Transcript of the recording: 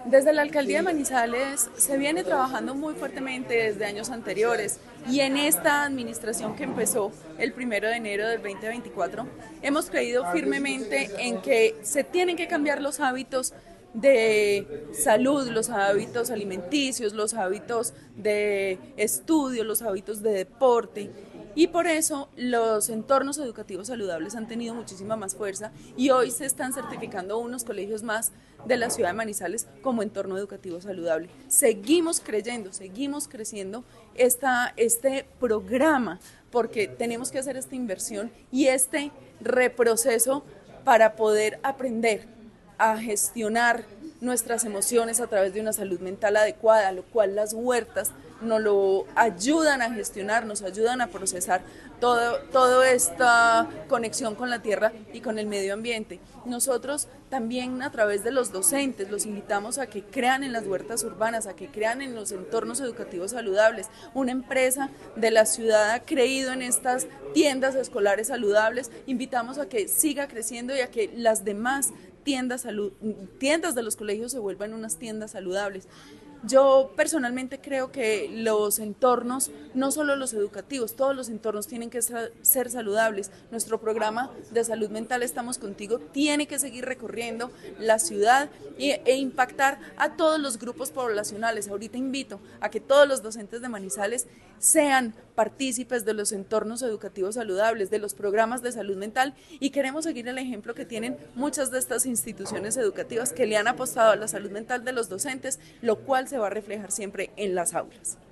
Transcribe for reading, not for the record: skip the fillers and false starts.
Desde la alcaldía de Manizales se viene trabajando muy fuertemente desde años anteriores y en esta administración que empezó el 1 de enero del 2024 hemos creído firmemente en que se tienen que cambiar los hábitos de salud, los hábitos alimenticios, los hábitos de estudio, los hábitos de deporte. Y por eso los entornos educativos saludables han tenido muchísima más fuerza y hoy se están certificando unos colegios más de la ciudad de Manizales como entorno educativo saludable. Seguimos creyendo, seguimos creciendo este programa porque tenemos que hacer esta inversión y este reproceso para poder aprender a gestionar nuestras emociones a través de una salud mental adecuada, lo cual las huertas nos lo ayudan a gestionar, nos ayudan a procesar toda esta conexión con la tierra y con el medio ambiente. Nosotros también a través de los docentes los invitamos a que crean en las huertas urbanas, a que crean en los entornos educativos saludables. Una empresa de la ciudad ha creído en estas tiendas escolares saludables, invitamos a que siga creciendo y a que las demás tiendas de los colegios se vuelvan unas tiendas saludables. Yo personalmente creo que los entornos, no solo los educativos, todos los entornos tienen que ser saludables. Nuestro programa de salud mental Estamos Contigo tiene que seguir recorriendo la ciudad e impactar a todos los grupos poblacionales. Ahorita invito a que todos los docentes de Manizales sean partícipes de los entornos educativos saludables, de los programas de salud mental, y queremos seguir el ejemplo que tienen muchas de estas instituciones educativas que le han apostado a la salud mental de los docentes, lo cual se va a reflejar siempre en las aulas.